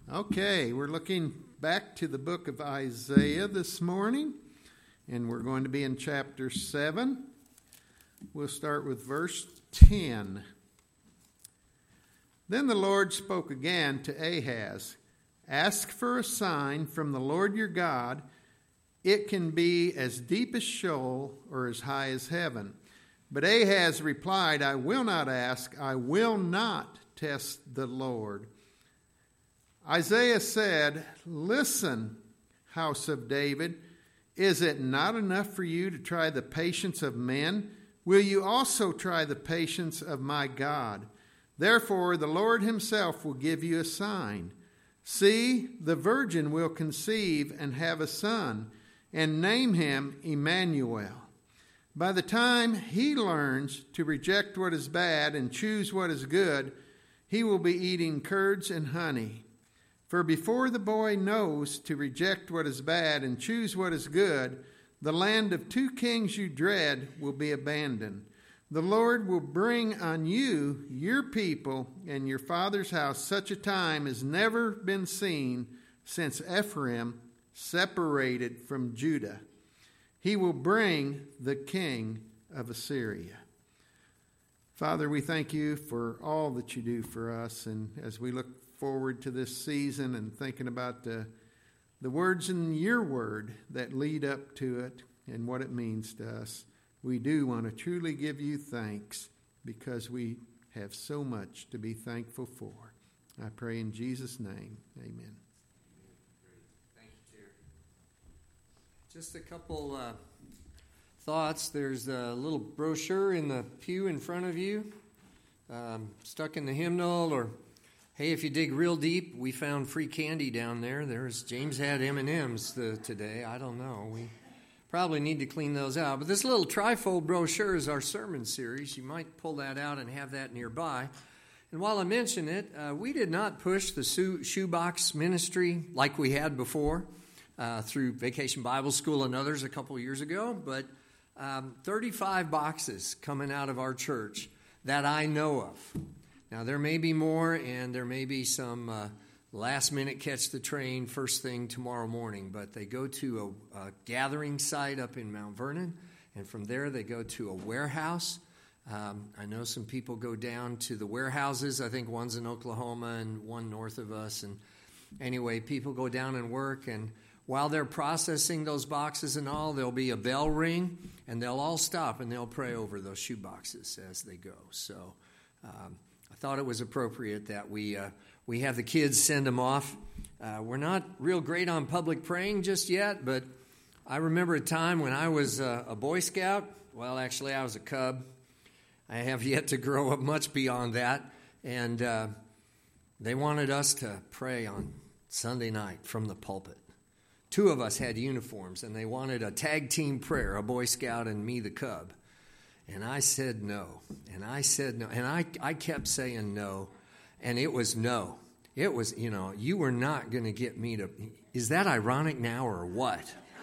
Okay, we're looking back to the book of Isaiah this morning, and we're going to be in chapter 7. We'll start with verse 10. Then the Lord spoke again to Ahaz, "Ask for a sign from the Lord your God. It can be as deep as Sheol or as high as heaven." But Ahaz replied, "I will not ask. I will not test the Lord." Isaiah said, "Listen, house of David, is it not enough for you to try the patience of men? Will you also try the patience of my God? Therefore, the Lord himself will give you a sign. See, the virgin will conceive and have a son, and name him Emmanuel. By the time he learns to reject what is bad and choose what is good, he will be eating curds and honey. For before the boy knows to reject what is bad and choose what is good, the land of two kings you dread will be abandoned. The Lord will bring on you, your people, and your father's house such a time as never been seen since Ephraim separated from Judah. He will bring the king of Assyria." Father, we thank you for all that you do for us, and as we look forward to this season and thinking about the words in your word that lead up to it and what it means to us, we do want to truly give you thanks because we have so much to be thankful for. I pray in Jesus' name, amen. Thank you, Terry. Just a couple thoughts. There's a little brochure in the pew in front of you, stuck in the hymnal, or hey, if you dig real deep, we found free candy down there. James had M&Ms today. I don't know. We probably need to clean those out. But this little trifold brochure is our sermon series. You might pull that out and have that nearby. And while I mention it, we did not push the shoebox ministry like we had before through Vacation Bible School and others a couple years ago. But 35 boxes coming out of our church that I know of. Now, there may be more, and there may be some last-minute catch the train first thing tomorrow morning, but they go to a gathering site up in Mount Vernon, and from there they go to a warehouse. I know some people go down to the warehouses. I think one's in Oklahoma and one north of us. And anyway, people go down and work, and while they're processing those boxes and all, there'll be a bell ring, and they'll all stop, and they'll pray over those shoe boxes as they go. So I thought it was appropriate that we have the kids send them off. We're not real great on public praying just yet, but I remember a time when I was a Boy Scout. Well, actually, I was a Cub. I have yet to grow up much beyond that. And they wanted us to pray on Sunday night from the pulpit. 2 of us had uniforms, and they wanted a tag team prayer, a Boy Scout and me, the Cub. And I said no, and I said no, and I kept saying no, and it was no. It was, you were not going to get me to, is that ironic now or what?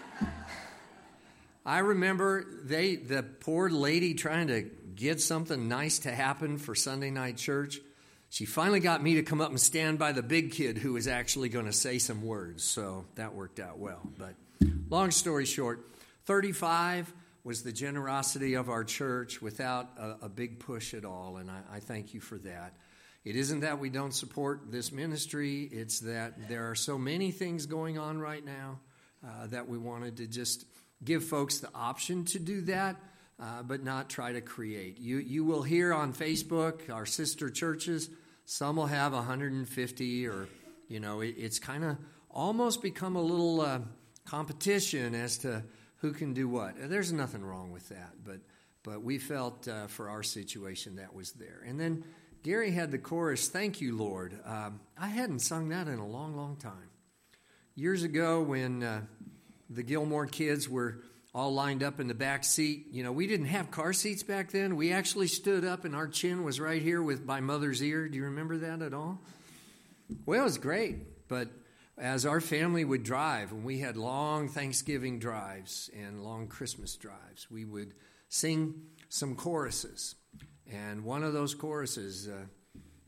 I remember the poor lady trying to get something nice to happen for Sunday night church. She finally got me to come up and stand by the big kid who was actually going to say some words, so that worked out well. But long story short, 35 was the generosity of our church without a big push at all, and I thank you for that. It isn't that we don't support this ministry, it's that there are so many things going on right now that we wanted to just give folks the option to do that, but not try to create. You will hear on Facebook, our sister churches, some will have 150 or, it's kind of almost become a little competition as to who can do what. There's nothing wrong with that, but we felt for our situation that was there. And then Gary had the chorus, "Thank you, Lord." I hadn't sung that in a long, long time. Years ago when the Gilmore kids were all lined up in the back seat, we didn't have car seats back then. We actually stood up and our chin was right here by mother's ear. Do you remember that at all? Well, it was great, but as our family would drive, and we had long Thanksgiving drives and long Christmas drives, we would sing some choruses. And one of those choruses,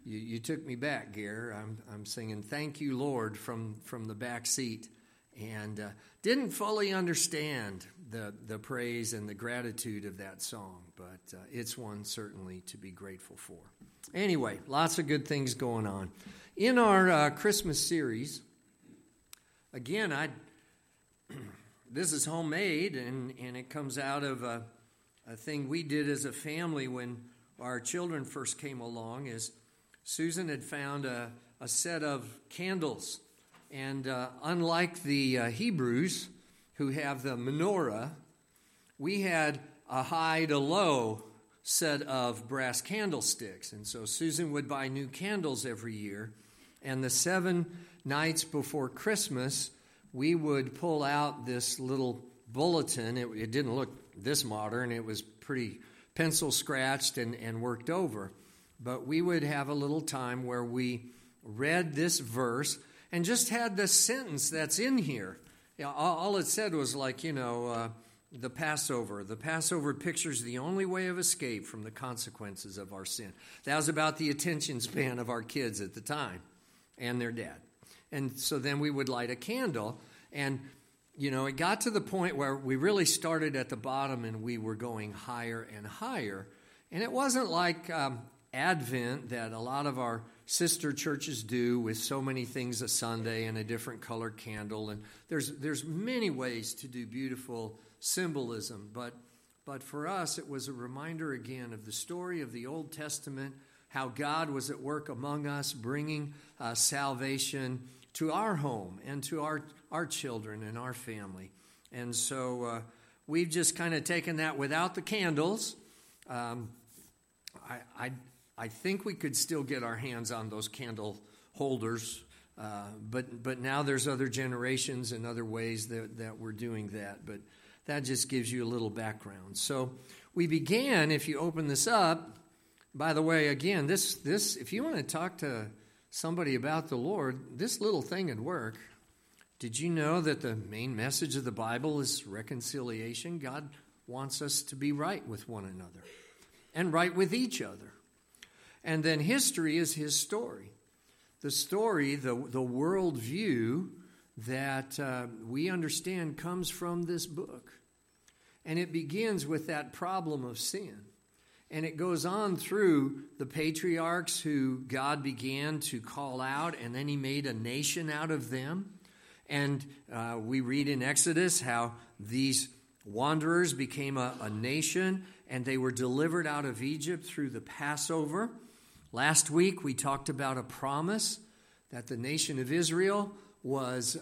You took me back, Gare. I'm singing "Thank You, Lord" from the back seat, and didn't fully understand the praise and the gratitude of that song, but it's one certainly to be grateful for. Anyway, lots of good things going on in our Christmas series. Again, this is homemade, and it comes out of a thing we did as a family when our children first came along. Is Susan had found a set of candles, and unlike the Hebrews who have the menorah, we had a high to low set of brass candlesticks. And so Susan would buy new candles every year, and the 7 nights before Christmas, we would pull out this little bulletin. It didn't look this modern. It was pretty pencil scratched and worked over. But we would have a little time where we read this verse and just had the sentence that's in here. All it said was like, the Passover. The Passover pictures the only way of escape from the consequences of our sin. That was about the attention span of our kids at the time and their dad. And so then we would light a candle, and, it got to the point where we really started at the bottom and we were going higher and higher. And it wasn't like Advent that a lot of our sister churches do with so many things a Sunday and a different color candle. And there's many ways to do beautiful symbolism. But for us, it was a reminder again of the story of the Old Testament, how God was at work among us, bringing salvation to our home and to our children and our family. And so we've just kind of taken that without the candles. I think we could still get our hands on those candle holders, but now there's other generations and other ways that we're doing that. But that just gives you a little background. So we began, if you open this up, by the way, again, this if you want to talk to somebody about the Lord, this little thing would work. Did you know that the main message of the Bible is reconciliation? God wants us to be right with one another and right with each other. And then history is his story. The story, the worldview that we understand comes from this book. And it begins with that problem of sin. And it goes on through the patriarchs who God began to call out, and then he made a nation out of them. And we read in Exodus how these wanderers became a nation, and they were delivered out of Egypt through the Passover. Last week we talked about a promise that the nation of Israel was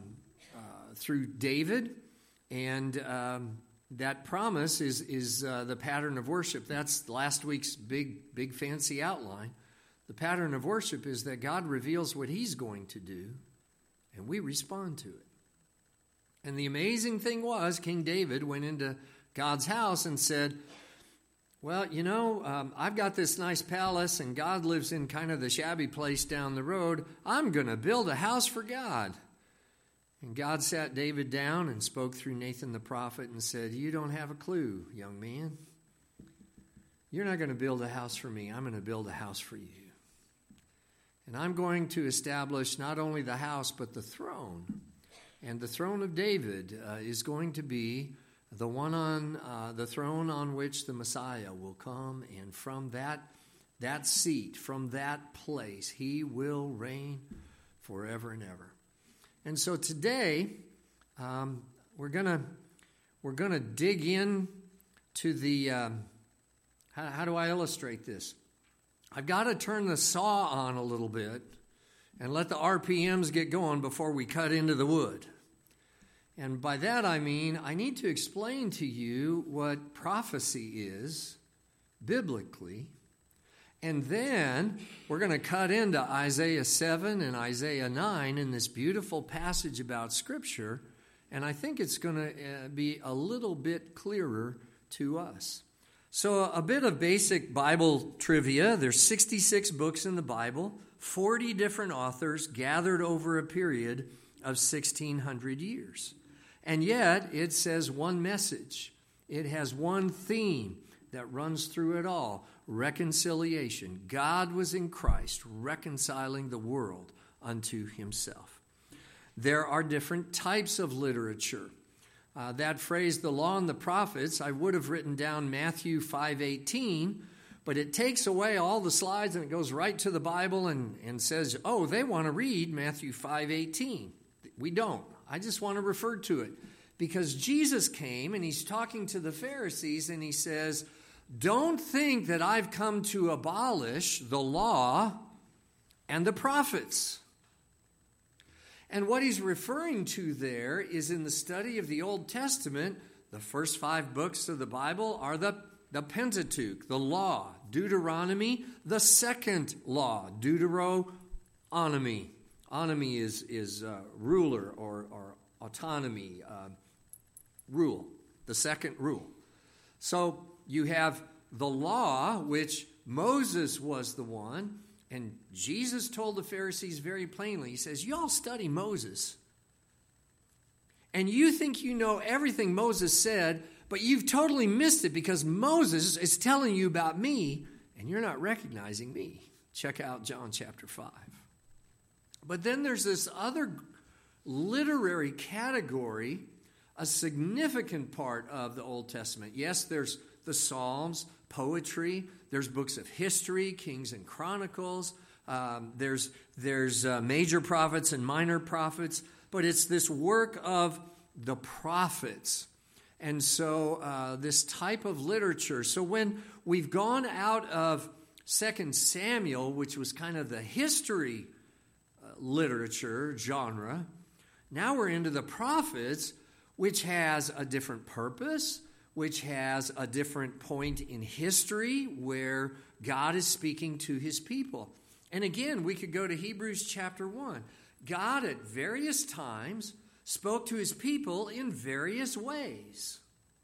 through David, and that promise is the pattern of worship. That's last week's big fancy outline. The pattern of worship is that God reveals what he's going to do, and we respond to it. And the amazing thing was, King David went into God's house and said, well, I've got this nice palace, and God lives in kind of the shabby place down the road. I'm going to build a house for God. And God sat David down and spoke through Nathan the prophet and said, you don't have a clue, young man. You're not going to build a house for me. I'm going to build a house for you. And I'm going to establish not only the house, but the throne. And the throne of David is going to be the one on the throne on which the Messiah will come. And from that seat, from that place, he will reign forever and ever. And so today, we're gonna dig in to the. How do I illustrate this? I've got to turn the saw on a little bit and let the RPMs get going before we cut into the wood. And by that I mean I need to explain to you what prophecy is biblically. And then we're going to cut into Isaiah 7 and Isaiah 9 in this beautiful passage about Scripture. And I think it's going to be a little bit clearer to us. So a bit of basic Bible trivia. There's 66 books in the Bible, 40 different authors gathered over a period of 1,600 years. And yet it says one message. It has one theme that runs through it all. reconciliation. God was in Christ reconciling the world unto himself. There are different types of literature. That phrase, the law and the prophets, I would have written down Matthew 5:18, but it takes away all the slides and it goes right to the Bible and says, oh, they want to read Matthew 5:18. We don't. I just want to refer to it. Because Jesus came and he's talking to the Pharisees and he says, don't think that I've come to abolish the law and the prophets. And what he's referring to there is in the study of the Old Testament, the first 5 books of the Bible are the Pentateuch, the law, Deuteronomy, the second law, Deuteronomy. Onomy is ruler or autonomy, rule, the second rule. So you have the law, which Moses was the one, and Jesus told the Pharisees very plainly, he says, y'all study Moses, and you think you know everything Moses said, but you've totally missed it because Moses is telling you about me, and you're not recognizing me. Check out John chapter 5. But then there's this other literary category, a significant part of the Old Testament. Yes, there's the Psalms, poetry. There's books of history, Kings and Chronicles. There's major prophets and minor prophets. But it's this work of the prophets. And so this type of literature. So when we've gone out of 2 Samuel, which was kind of the history literature genre, now we're into the prophets, which has a different purpose, which has a different point in history where God is speaking to his people. And again, we could go to Hebrews chapter 1. God at various times spoke to his people in various ways.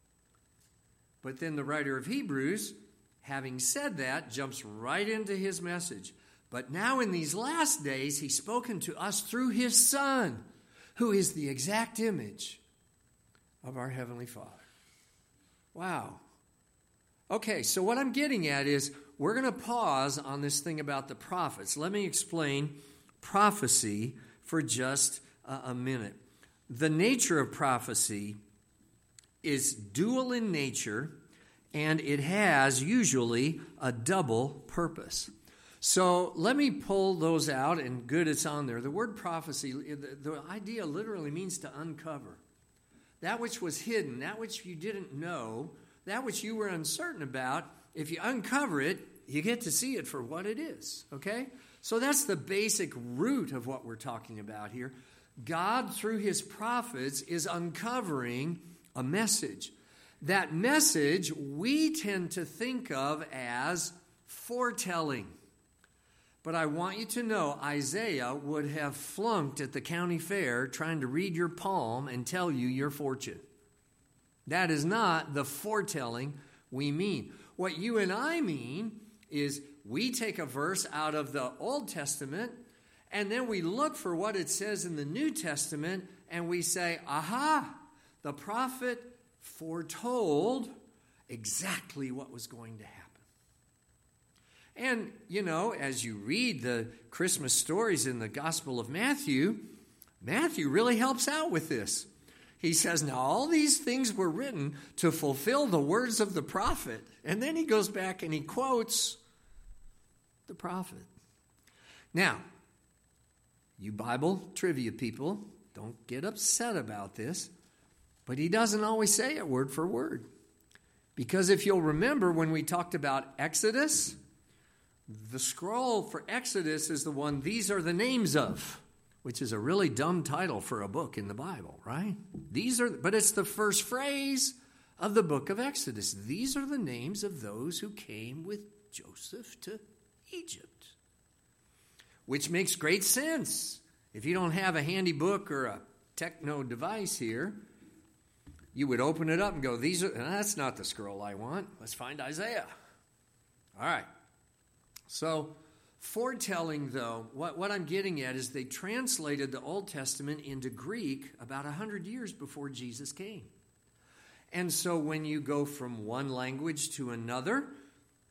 But then the writer of Hebrews, having said that, jumps right into his message. But now in these last days, he's spoken to us through his Son, who is the exact image of our Heavenly Father. Wow. Okay, so what I'm getting at is we're going to pause on this thing about the prophets. Let me explain prophecy for just a minute. The nature of prophecy is dual in nature, and it has usually a double purpose. So let me pull those out, and good, it's on there. The word prophecy, the idea literally means to uncover. That which was hidden, that which you didn't know, that which you were uncertain about, if you uncover it, you get to see it for what it is, okay? So that's the basic root of what we're talking about here. God, through his prophets, is uncovering a message. That message we tend to think of as foretelling. But I want you to know Isaiah would have flunked at the county fair trying to read your palm and tell you your fortune. That is not the foretelling we mean. What you and I mean is we take a verse out of the Old Testament and then we look for what it says in the New Testament and we say, aha, the prophet foretold exactly what was going to happen. And, you know, as you read the Christmas stories in the Gospel of Matthew, Matthew really helps out with this. He says, now all these things were written to fulfill the words of the prophet. And then he goes back and he quotes the prophet. Now, you Bible trivia people, don't get upset about this, but he doesn't always say it word for word. Because if you'll remember when we talked about Exodus, the scroll for Exodus is the one, these are the names of, which is a really dumb title for a book in the Bible, right? But it's the first phrase of the book of Exodus. These are the names of those who came with Joseph to Egypt, which makes great sense. If you don't have a handy book or a techno device here, you would open it up and go, that's not the scroll I want. Let's find Isaiah. All right. So, foretelling, though, what I'm getting at is they translated the Old Testament into Greek about 100 years before Jesus came. And so when you go from one language to another,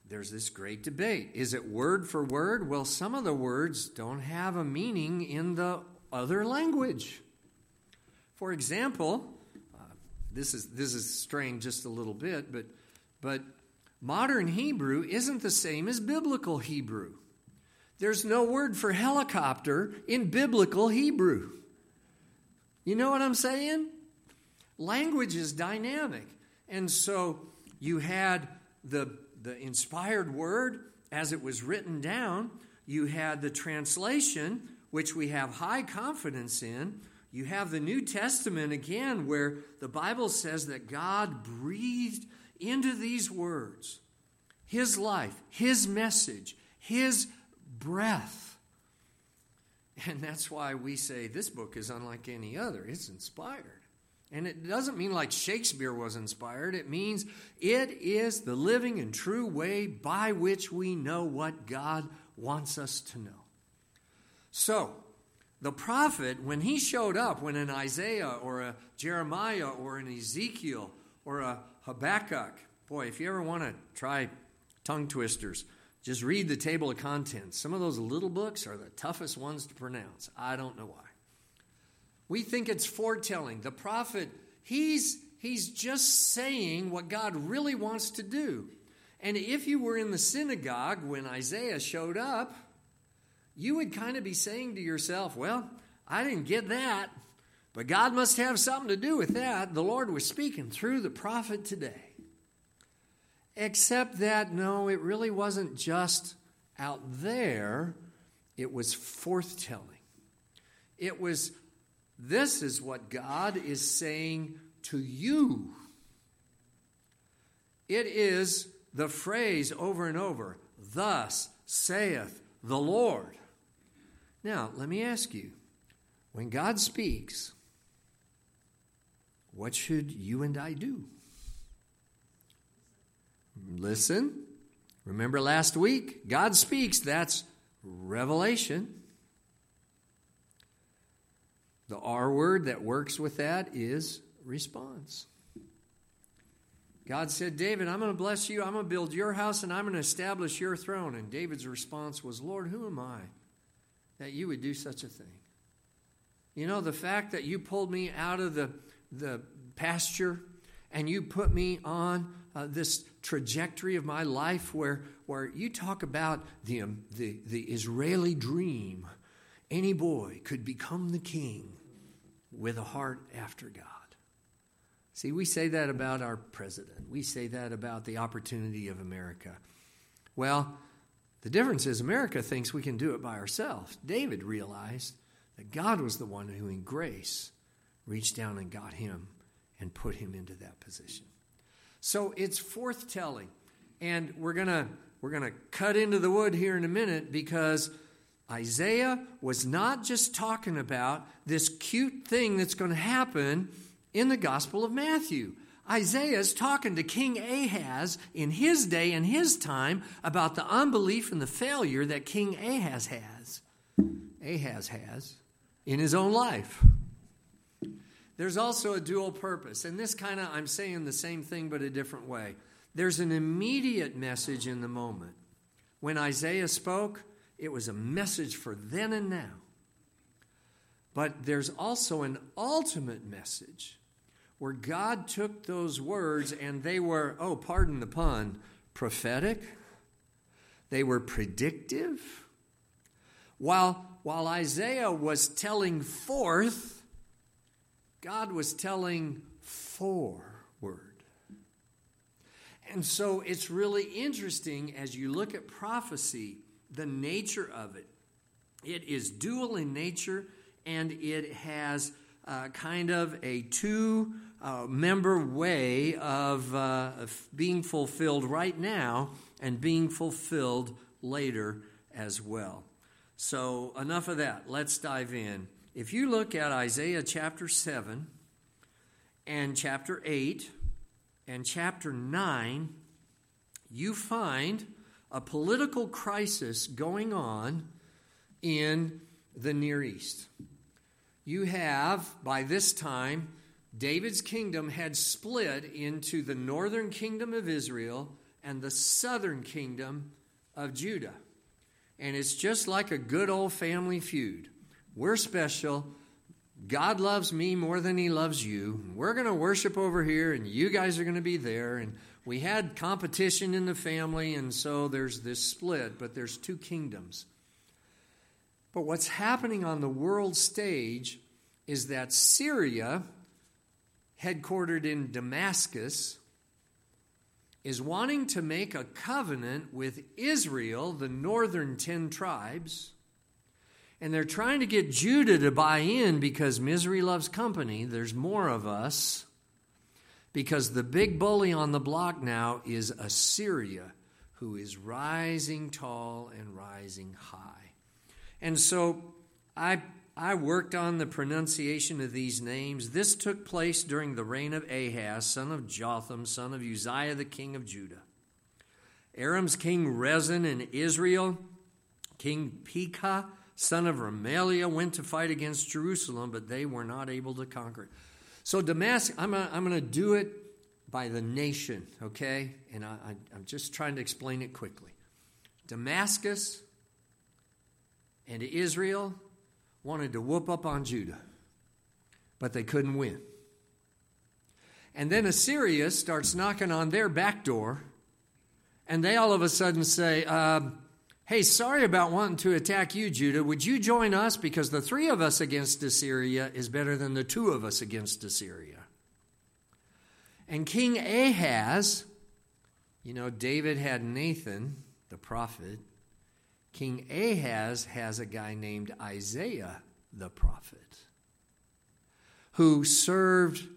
there's this great debate. Is it word for word? Well, some of the words don't have a meaning in the other language. For example, this is straying just a little bit, but modern Hebrew isn't the same as biblical Hebrew. There's no word for helicopter in biblical Hebrew. You know what I'm saying? Language is dynamic. And so you had the inspired word as it was written down. You had the translation, which we have high confidence in. You have the New Testament again, where the Bible says that God breathed into these words His life, His message, His breath. And that's why we say this book is unlike any other. It's inspired. And it doesn't mean like Shakespeare was inspired. It means it is the living and true way by which we know what God wants us to know. So, the prophet, when he showed up, when an Isaiah or a Jeremiah or an Ezekiel or a Habakkuk, boy, if you ever want to try tongue twisters, just read the table of contents. Some of those little books are the toughest ones to pronounce. I don't know why. We think it's foretelling. The prophet, he's just saying what God really wants to do. And if you were in the synagogue when Isaiah showed up, you would kind of be saying to yourself, well, I didn't get that, but God must have something to do with that. The Lord was speaking through the prophet today. Except that, no, it really wasn't just out there. It was forthtelling. It was, this is what God is saying to you. It is the phrase over and over, thus saith the Lord. Now, let me ask you, when God speaks, what should you and I do? Listen. Remember last week, God speaks, that's revelation. The R word that works with that is response. God said, David, I'm going to bless you, I'm going to build your house, and I'm going to establish your throne. And David's response was, Lord, who am I that you would do such a thing? You know, the fact that you pulled me out of the pasture and you put me on this trajectory of my life where you talk about the Israeli dream. Any boy could become the king with a heart after God. See, we say that about our president. We say that about the opportunity of America. Well, the difference is America thinks we can do it by ourselves. David realized that God was the one who in grace reached down and got him and put him into that position. So it's forthtelling. And we're gonna cut into the wood here in a minute, because Isaiah was not just talking about this cute thing that's going to happen in the Gospel of Matthew. Isaiah is talking to King Ahaz in his day and his time about the unbelief and the failure that King Ahaz has in his own life. There's also a dual purpose, and this kind of, I'm saying the same thing but a different way. There's an immediate message in the moment. When Isaiah spoke, it was a message for then and now. But there's also an ultimate message where God took those words and they were, oh, pardon the pun, prophetic. They were predictive. While Isaiah was telling forth, God was telling forward. And so it's really interesting as you look at prophecy, the nature of it. It is dual in nature, and it has kind of a two-member way of being fulfilled right now and being fulfilled later as well. So enough of that. Let's dive in. If you look at Isaiah chapter 7 and chapter 8 and chapter 9, you find a political crisis going on in the Near East. You have, by this time, David's kingdom had split into the northern kingdom of Israel and the southern kingdom of Judah. And it's just like a good old family feud. We're special. God loves me more than he loves you. We're going to worship over here, and you guys are going to be there. And we had competition in the family, and so there's this split, but there's two kingdoms. But what's happening on the world stage is that Syria, headquartered in Damascus, is wanting to make a covenant with Israel, the northern 10 tribes, and they're trying to get Judah to buy in because misery loves company. There's more of us, because the big bully on the block now is Assyria, who is rising tall and rising high. And so I worked on the pronunciation of these names. This took place during the reign of Ahaz, son of Jotham, son of Uzziah, the king of Judah. Aram's king Rezin in Israel, King Pekah, son of Remaliah, went to fight against Jerusalem, but they were not able to conquer it. So Damascus, I'm going to do it by the nation, okay? And I'm just trying to explain it quickly. Damascus and Israel wanted to whoop up on Judah, but they couldn't win. And then Assyria starts knocking on their back door, and they all of a sudden say, hey, sorry about wanting to attack you, Judah. Would you join us? Because the 3 of us against Assyria is better than the 2 of us against Assyria. And King Ahaz, David had Nathan, the prophet. King Ahaz has a guy named Isaiah the prophet, who served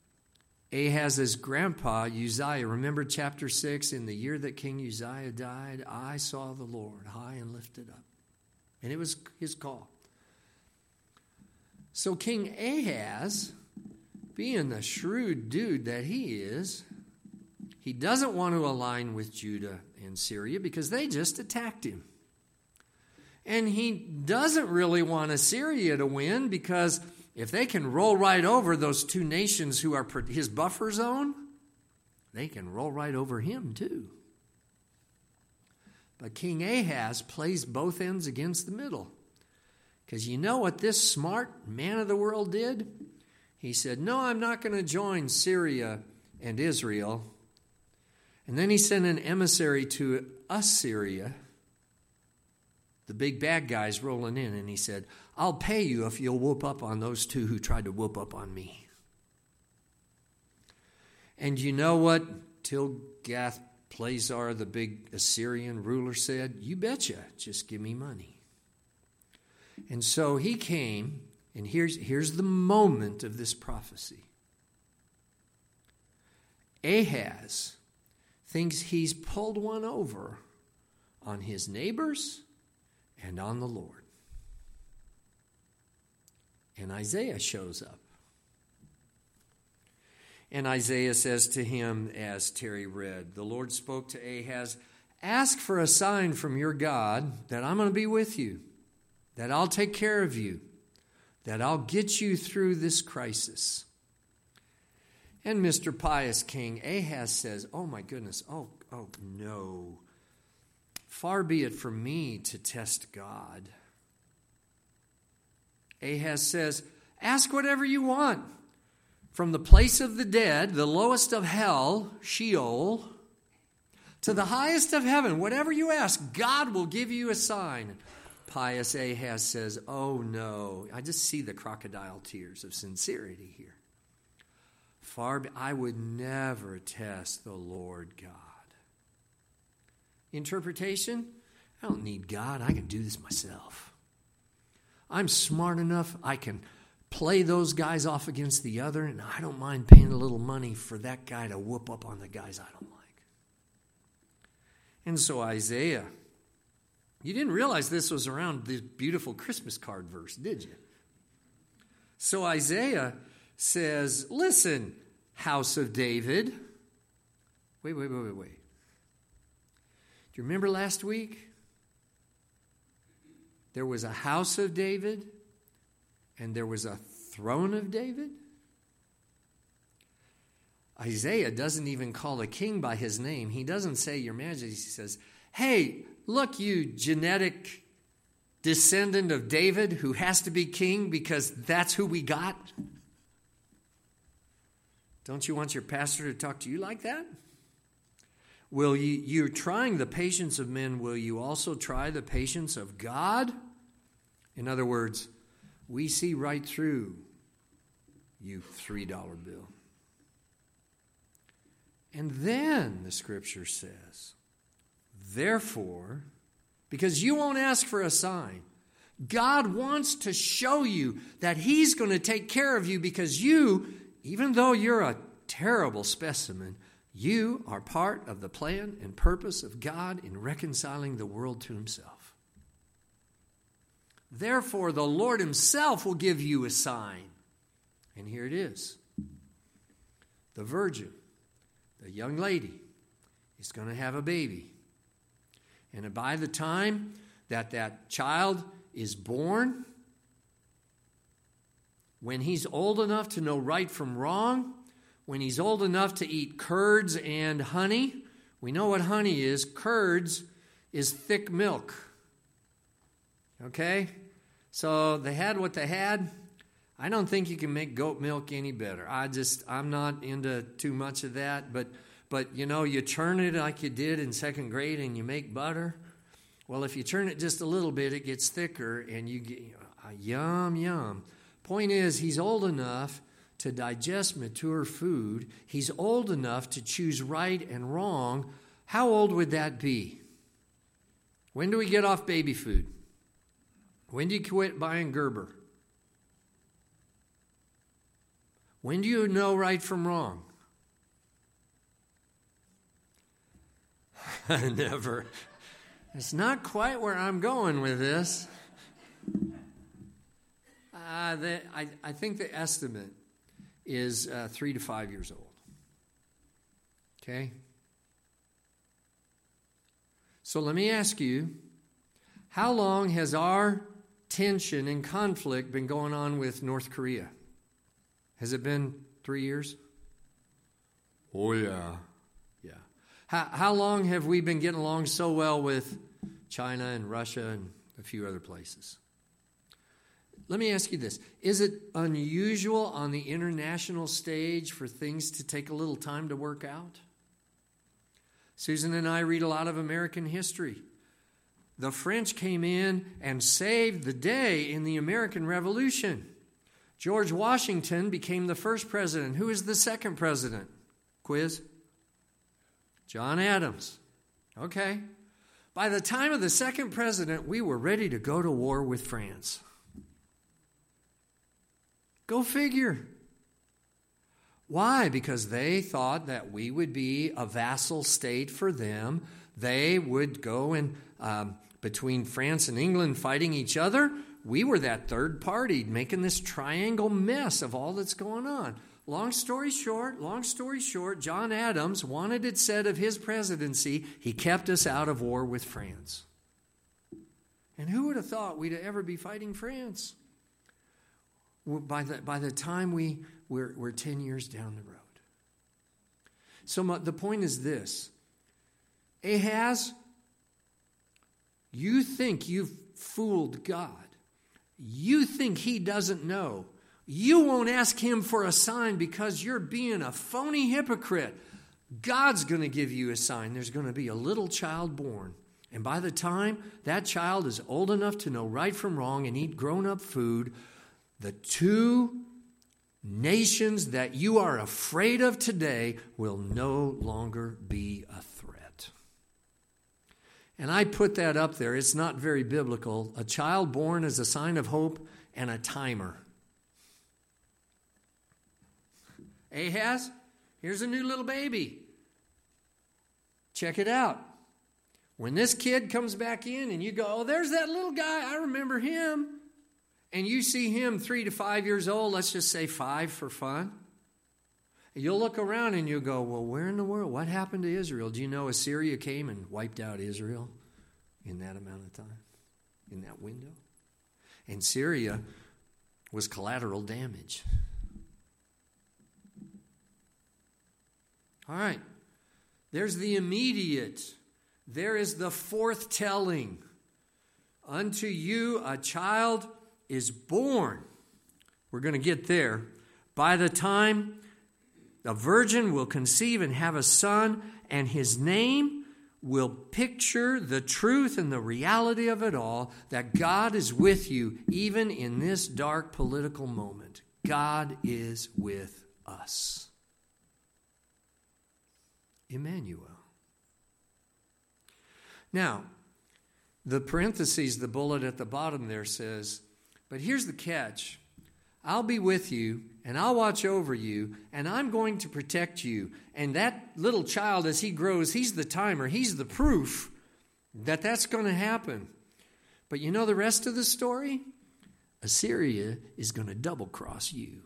Ahaz's grandpa Uzziah. Remember chapter 6, in the year that King Uzziah died, I saw the Lord high and lifted up. And it was his call. So King Ahaz, being the shrewd dude that he is, he doesn't want to align with Judah and Syria because they just attacked him. And he doesn't really want Assyria to win, because if they can roll right over those 2 nations who are his buffer zone, they can roll right over him too. But King Ahaz plays both ends against the middle. Because you know what this smart man of the world did? He said, no, I'm not going to join Syria and Israel. And then he sent an emissary to Assyria, the big bad guys rolling in, and he said, I'll pay you if you'll whoop up on those 2 who tried to whoop up on me. And you know what Tilgath-Pileser, the big Assyrian ruler, said? You betcha, just give me money. And so he came, and here's the moment of this prophecy. Ahaz thinks he's pulled one over on his neighbors and on the Lord. And Isaiah shows up. And Isaiah says to him, as Terry read, the Lord spoke to Ahaz, ask for a sign from your God that I'm going to be with you, that I'll take care of you, that I'll get you through this crisis. And Mr. Pious King Ahaz says, oh my goodness, oh no. Far be it from me to test God. Ahaz says, ask whatever you want. From the place of the dead, the lowest of hell, Sheol, to the highest of heaven, whatever you ask, God will give you a sign. Pious Ahaz says, oh no. I just see the crocodile tears of sincerity here. I would never test the Lord God. Interpretation, I don't need God. I can do this myself. I'm smart enough. I can play those guys off against the other, and I don't mind paying a little money for that guy to whoop up on the guys I don't like. And so Isaiah, you didn't realize this was around this beautiful Christmas card verse, did you? So Isaiah says, listen, house of David. Wait. Do you remember last week? There was a house of David and there was a throne of David. Isaiah doesn't even call a king by his name. He doesn't say, Your Majesty. He says, hey, look, you genetic descendant of David who has to be king because that's who we got. Don't you want your pastor to talk to you like that? Will you're trying the patience of men, will you also try the patience of God? In other words, we see right through you $3 bill. And then the scripture says, therefore, because you won't ask for a sign, God wants to show you that He's going to take care of you because you, even though you're a terrible specimen, you are part of the plan and purpose of God in reconciling the world to Himself. Therefore, the Lord Himself will give you a sign. And here it is. The virgin, the young lady, is going to have a baby. And by the time that child is born, when he's old enough to know right from wrong, when he's old enough to eat curds and honey, we know what honey is. Curds is thick milk. Okay? So they had what they had. I don't think you can make goat milk any better. I'm not into too much of that, but you know, you churn it like you did in second grade and you make butter. Well, if you churn it just a little bit, it gets thicker and you get yum, yum. Point is, he's old enough to digest mature food. He's old enough to choose right and wrong. How old would that be? When do we get off baby food? When do you quit buying Gerber? When do you know right from wrong? Never. It's not quite where I'm going with this. I think the estimate is 3 to 5 years old. Okay? So let me ask you, how long has our tension and conflict been going on with North Korea? Has it been 3 years? Oh, yeah. Yeah. How long have we been getting along so well with China and Russia and a few other places? Let me ask you this. Is it unusual on the international stage for things to take a little time to work out? Susan and I read a lot of American history. The French came in and saved the day in the American Revolution. George Washington became the first president. Who is the second president? Quiz? John Adams. Okay. By the time of the second president, we were ready to go to war with France. Go figure. Why? Because they thought that we would be a vassal state for them. They would go and between France and England fighting each other, we were that third party making this triangle mess of all that's going on. Long story short, John Adams wanted it said of his presidency, he kept us out of war with France. And who would have thought we'd ever be fighting France? By the time we're 10 years down the road. So the point is this. Ahaz, you think you've fooled God. You think He doesn't know. You won't ask Him for a sign because you're being a phony hypocrite. God's going to give you a sign. There's going to be a little child born. And by the time that child is old enough to know right from wrong and eat grown-up food, the two nations that you are afraid of today will no longer be a threat. And I put that up there. It's not very biblical. A child born is a sign of hope and a timer. Ahaz, here's a new little baby. Check it out. When this kid comes back in and you go, oh, there's that little guy. I remember him. And you see him 3 to 5 years old, let's just say 5 for fun. You'll look around and you'll go, well, where in the world? What happened to Israel? Do you know Assyria came and wiped out Israel in that amount of time, in that window? And Syria was collateral damage. All right. There's the immediate. There is the forthtelling. Unto you a child is born. We're going to get there. By the time a virgin will conceive and have a son, and his name will picture the truth and the reality of it all, that God is with you even in this dark political moment. God is with us. Emmanuel. Now, the parentheses, the bullet at the bottom there says, but here's the catch. I'll be with you, and I'll watch over you, and I'm going to protect you. And that little child, as he grows, he's the timer. He's the proof that that's going to happen. But you know the rest of the story? Assyria is going to double-cross you.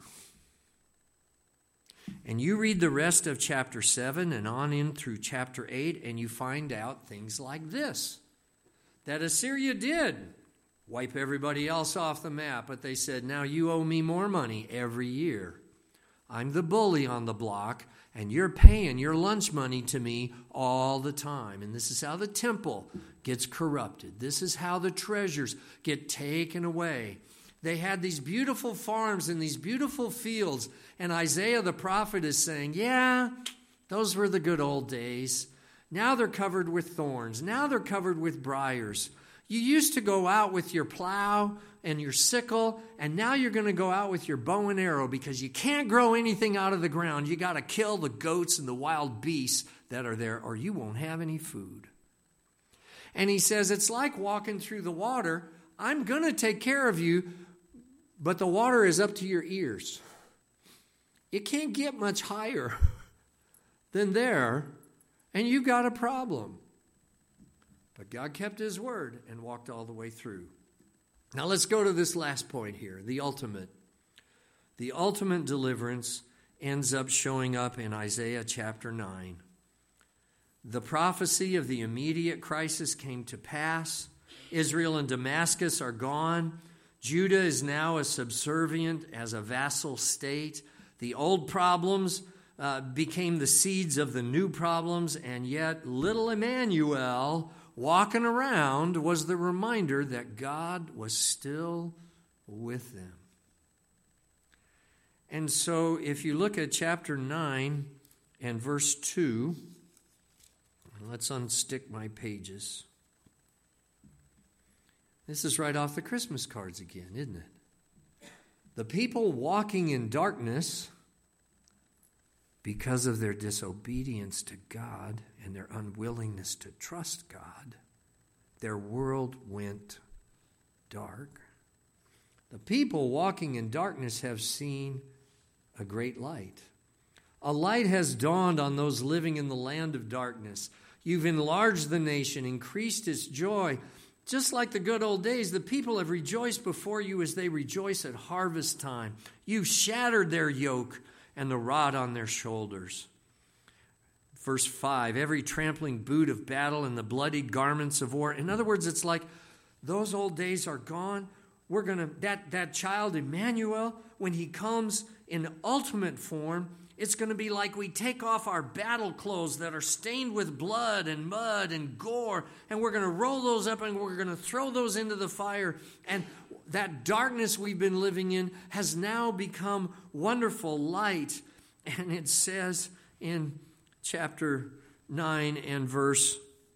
And you read the rest of chapter 7 and on in through chapter 8, and you find out things like this. That Assyria did wipe everybody else off the map, but they said, now you owe me more money every year. I'm the bully on the block, and you're paying your lunch money to me all the time. And this is how the temple gets corrupted. This is how the treasures get taken away. They had these beautiful farms and these beautiful fields, and Isaiah the prophet is saying, yeah, those were the good old days. Now they're covered with thorns. Now they're covered with briars. You used to go out with your plow and your sickle, and now you're going to go out with your bow and arrow because you can't grow anything out of the ground. You got to kill the goats and the wild beasts that are there, or you won't have any food. And he says, it's like walking through the water. I'm going to take care of you, but the water is up to your ears. It can't get much higher than there, and you've got a problem. But God kept his word and walked all the way through. Now let's go to this last point here, the ultimate. The ultimate deliverance ends up showing up in Isaiah chapter 9. The prophecy of the immediate crisis came to pass. Israel and Damascus are gone. Judah is now as subservient as a vassal state. The old problems became the seeds of the new problems, and yet little Emmanuel walking around was the reminder that God was still with them. And so if you look at chapter 9 and verse 2, let's unstick my pages. This is right off the Christmas cards again, isn't it? The people walking in darkness because of their disobedience to God and their unwillingness to trust God, their world went dark. The people walking in darkness have seen a great light. A light has dawned on those living in the land of darkness. You've enlarged the nation, increased its joy. Just like the good old days, the people have rejoiced before you as they rejoice at harvest time. You've shattered their yoke and the rod on their shoulders. Verse 5, every trampling boot of battle and the bloodied garments of war. In other words, it's like those old days are gone. We're going to, that child Emmanuel, when he comes in ultimate form, it's going to be like we take off our battle clothes that are stained with blood and mud and gore, and we're going to roll those up and we're going to throw those into the fire. And that darkness we've been living in has now become wonderful light. And it says in chapter 9 and verse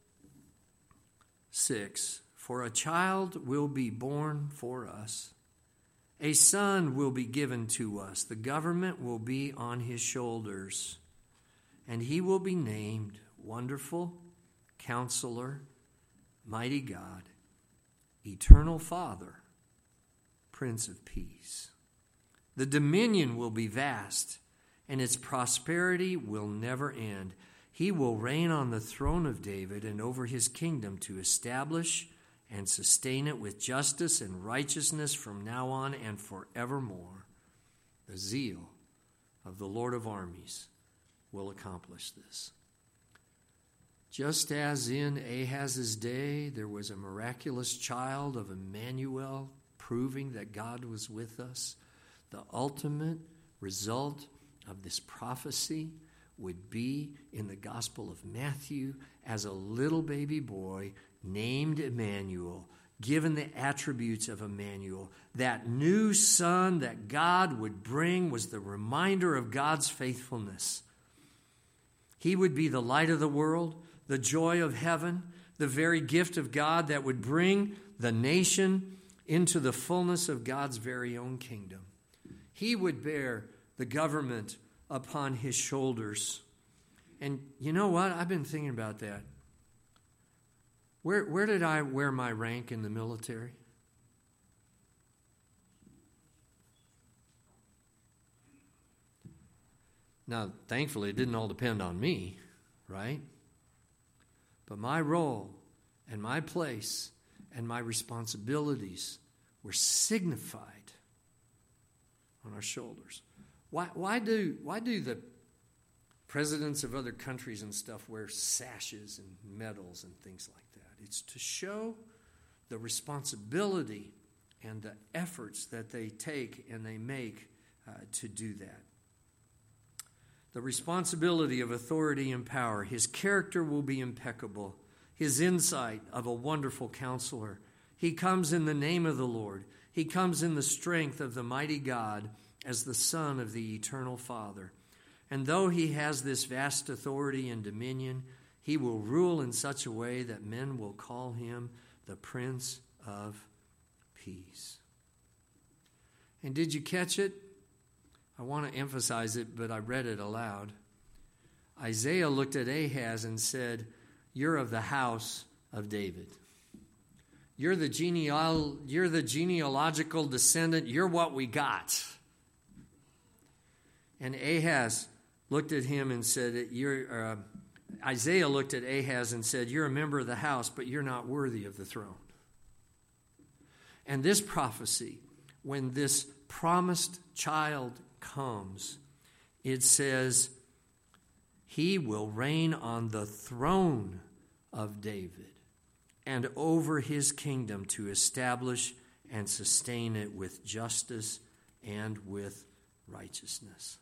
6, for a child will be born for us. A son will be given to us. The government will be on his shoulders. And he will be named Wonderful, Counselor, Mighty God, Eternal Father, Prince of Peace. The dominion will be vast, and its prosperity will never end. He will reign on the throne of David and over his kingdom to establish and sustain it with justice and righteousness from now on and forevermore. The zeal of the Lord of armies will accomplish this. Just as in Ahaz's day there was a miraculous child of Emmanuel proving that God was with us, the ultimate result of this prophecy would be in the Gospel of Matthew as a little baby boy named Emmanuel, given the attributes of Emmanuel. That new son that God would bring was the reminder of God's faithfulness. He would be the light of the world, the joy of heaven, the very gift of God that would bring the nation into the fullness of God's very own kingdom. He would bear the government upon his shoulders. And you know what? I've been thinking about that. Where did I wear my rank in the military? Now, thankfully, it didn't all depend on me, right? But my role and my place and my responsibilities were signified on our shoulders. Why do the presidents of other countries and stuff wear sashes and medals and things like that? It's to show the responsibility and the efforts that they take and they make to do that. The responsibility of authority and power. His character will be impeccable. His insight of a wonderful counselor. He comes in the name of the Lord. He comes in the strength of the mighty God as the Son of the eternal Father. And though he has this vast authority and dominion, he will rule in such a way that men will call him the Prince of Peace. And did you catch it? I want to emphasize it, but I read it aloud. Isaiah looked at Ahaz and said, "You're of the house of David. You're the genealogical descendant. You're what we got." And Ahaz looked at him and said, Isaiah looked at Ahaz and said, "You're a member of the house, but you're not worthy of the throne." And this prophecy, when this promised child comes, it says, he will reign on the throne of David and over his kingdom to establish and sustain it with justice and with righteousness.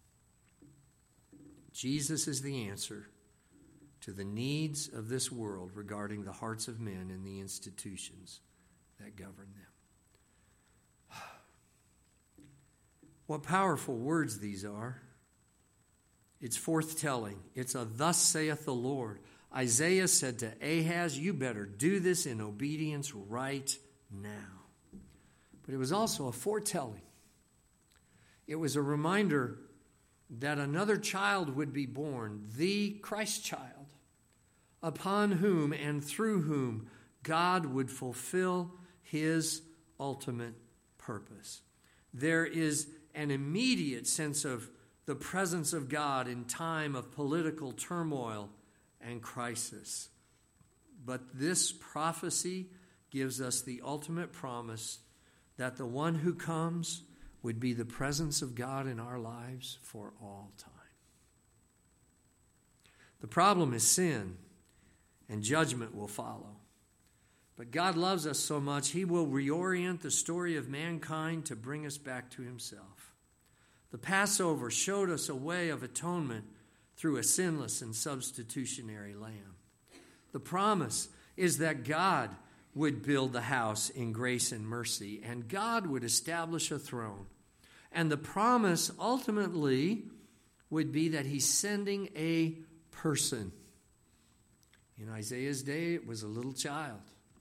Jesus is the answer to the needs of this world regarding the hearts of men and the institutions that govern them. What powerful words these are. It's forthtelling. It's a "thus saith the Lord." Isaiah said to Ahaz, "You better do this in obedience right now." But it was also a foretelling. It was a reminder that another child would be born, the Christ child, upon whom and through whom God would fulfill his ultimate purpose. There is an immediate sense of the presence of God in time of political turmoil and crisis. But this prophecy gives us the ultimate promise that the one who comes would be the presence of God in our lives for all time. The problem is sin, and judgment will follow. But God loves us so much, he will reorient the story of mankind to bring us back to himself. The Passover showed us a way of atonement through a sinless and substitutionary lamb. The promise is that God would build the house in grace and mercy, and God would establish a throne. And the promise ultimately would be that he's sending a person. In Isaiah's day, it was a little child.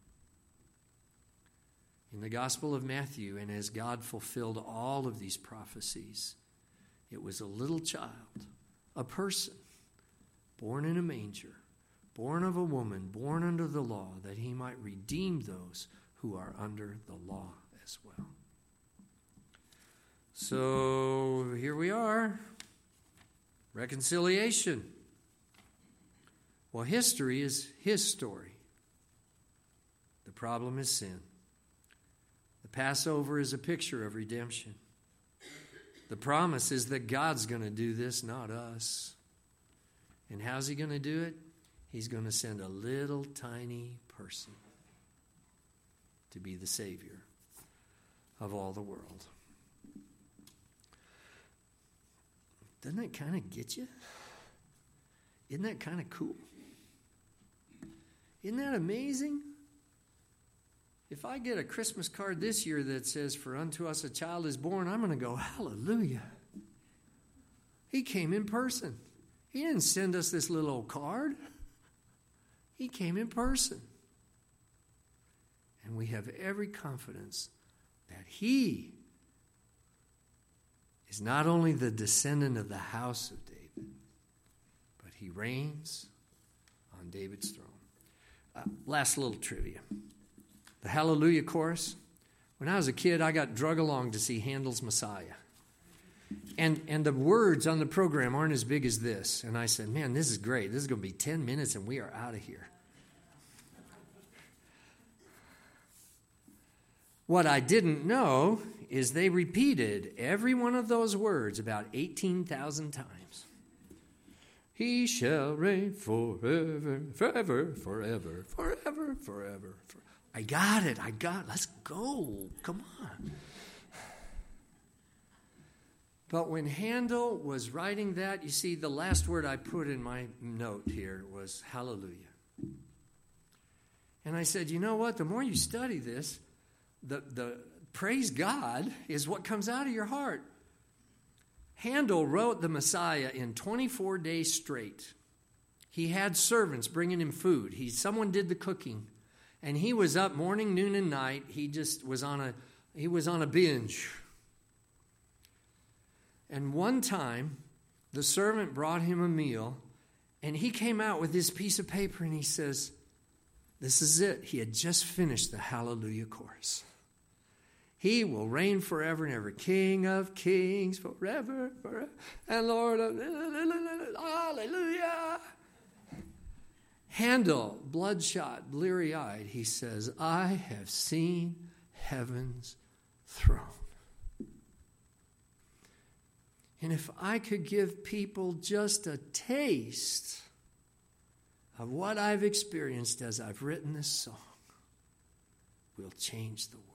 In the Gospel of Matthew, and as God fulfilled all of these prophecies, it was a little child, a person, born in a manger, born of a woman, born under the law, that he might redeem those who are under the law as well. So here we are. Reconciliation. Well, history is his story. The problem is sin. The Passover is a picture of redemption. The promise is that God's going to do this, not us. And how's he going to do it? He's going to send a little tiny person to be the Savior of all the world. Doesn't that kind of get you? Isn't that kind of cool? Isn't that amazing? If I get a Christmas card this year that says, "For unto us a child is born," I'm going to go, hallelujah. He came in person. He didn't send us this little old card. He came in person. And we have every confidence that he is not only the descendant of the house of David, but he reigns on David's throne. Last little trivia. The Hallelujah chorus. When I was a kid, I got drug along to see Handel's Messiah. And the words on the program aren't as big as this. And I said, man, this is great. This is going to be 10 minutes and we are out of here. What I didn't know is they repeated every one of those words about 18,000 times. He shall reign forever, forever, forever, forever, forever. I got it. Let's go. Come on. But when Handel was writing that, you see, the last word I put in my note here was hallelujah. And I said, you know what? The more you study this, the praise God is what comes out of your heart. Handel wrote the Messiah in 24 days straight. He had servants bringing him food. Someone did the cooking. And he was up morning, noon, and night. He just was on a binge. And one time, the servant brought him a meal, and he came out with this piece of paper, and he says, this is it. He had just finished the Hallelujah chorus. He will reign forever and ever, King of kings, forever, forever, and Lord of hallelujah. Handel, bloodshot, bleary-eyed, he says, I have seen heaven's throne. And if I could give people just a taste of what I've experienced as I've written this song, we'll change the world.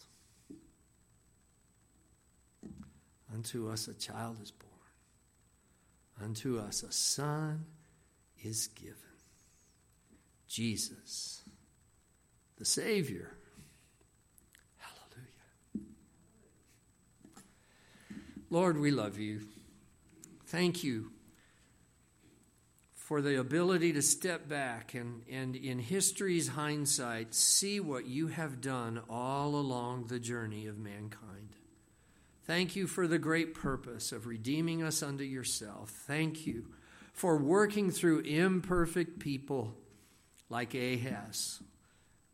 Unto us a child is born. Unto us a son is given. Jesus, the Savior. Hallelujah. Lord, we love you. Thank you for the ability to step back and in history's hindsight, see what you have done all along the journey of mankind. Thank you for the great purpose of redeeming us unto yourself. Thank you for working through imperfect people like Ahaz,